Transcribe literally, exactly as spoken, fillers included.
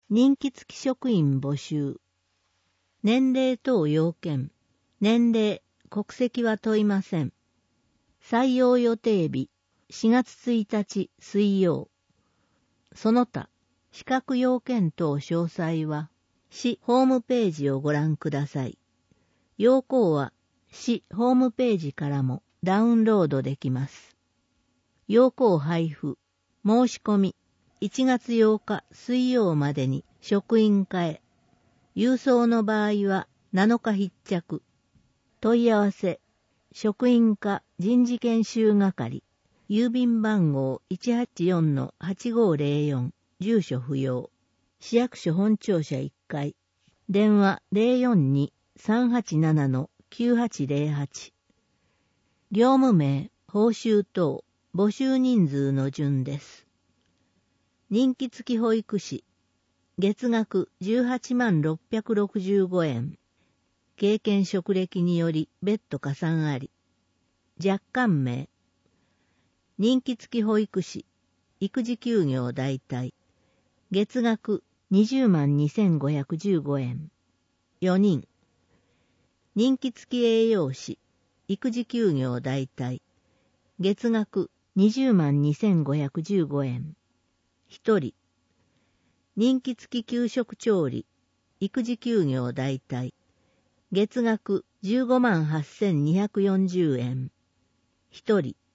任期付き職員募集。年齢等要件。年齢、国籍は問いません。採用予定日、しがつついたち水曜。その他、資格要件等詳細は、市ホームページをご覧ください。要項は、市ホームページからもダウンロードできます。要項配布、申し込み、いちがつようか水曜までに職員課へ。郵送の場合はなのか必着。問い合わせ、職員課人事研修係、郵便番号 いちはちよんのはちごーぜろよん、住所不要。市役所本庁舎いっかい。電話 ゼロよんに さんはちななのきゅうはちゼロはち。業務名、報酬等、募集人数の順です。任期付き保育士、月額じゅうはちまんろっぴゃくろくじゅうごえん。経験職歴により別途加算あり。若干名、任期付き保育士、育児休業代替。月額にじゅうまんにせんごひゃくじゅうごえん。よにん。任期付き栄養士、育児休業代替。月額にじゅうまんにせんごひゃくじゅうごえん。ひとり。任期付き給食調理、育児休業代替。月額じゅうごまんはっせんにひゃくよんじゅうえん。ひとり。